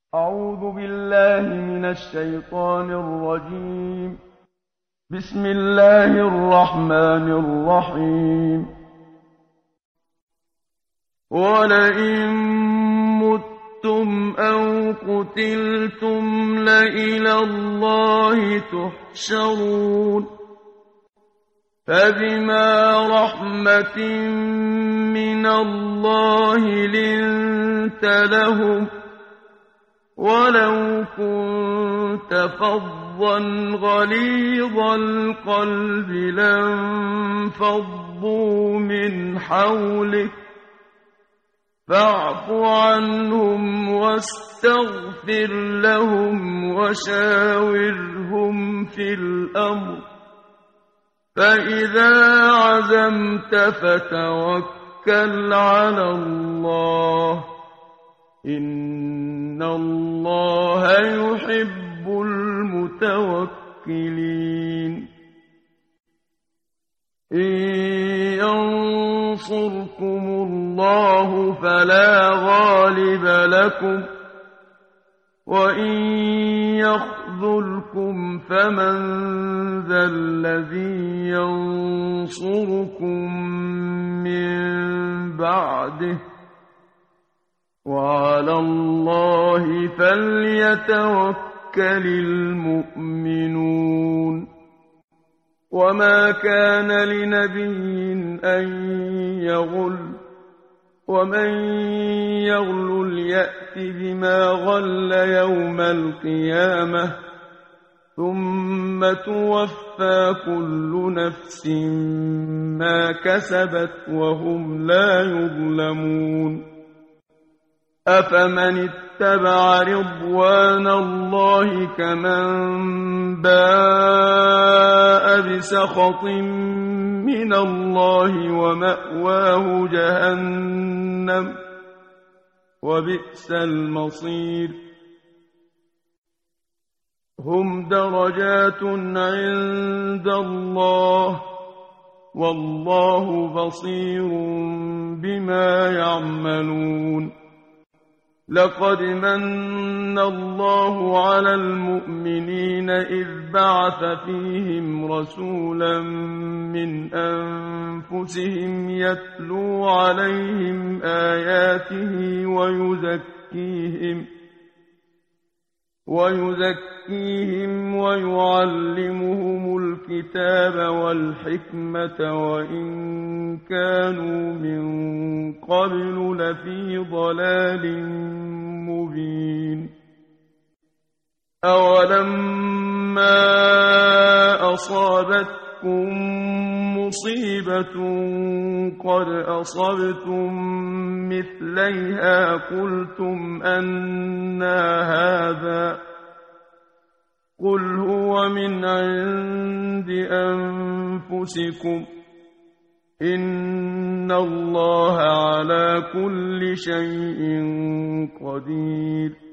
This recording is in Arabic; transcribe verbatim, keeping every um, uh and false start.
أعوذ بالله من الشيطان الرجيم. بسم الله الرحمن الرحيم. ولئن متم أو قتلتم لإلى الله تحشرون. فبما رحمة من الله لنت لهم، ولو كنت فظا غليظ القلب لانفضوا من حولك، فاعف عنهم واستغفر لهم وشاورهم في الأمر، فإذا عزمت فتوكل على الله، إن الله يحب المتوكلين. إن ينصركم الله فلا غالب لكم، وإن يخذلكم فمن ذا الذي ينصركم من بعده، وعلى الله فليتوكل المؤمنون. وما كان لنبي أن يغل، ومن يغلل يأت بما غل يوم القيامة، ثم توفى كل نفس ما كسبت وهم لا يظلمون. أفمن اتبع رضوان الله كمن باء بسخط من الله ومأواه جهنم، وبئس المصير. هم درجات عند الله، والله بصير بما يعملون. لقد من الله على المؤمنين إذ بعث فيهم رسولا من أنفسهم يتلو عليهم آياته ويزكيهم ويزكيهم ويعلمهم الكتاب والحكمة، وإن كانوا من قبل لفي ضلال مبين. أولما أصابتكم مصيبة قد أصبتم مثليها قلتم أنى هذا، قل هو من عند أنفسكم، إن الله على كل شيء قدير.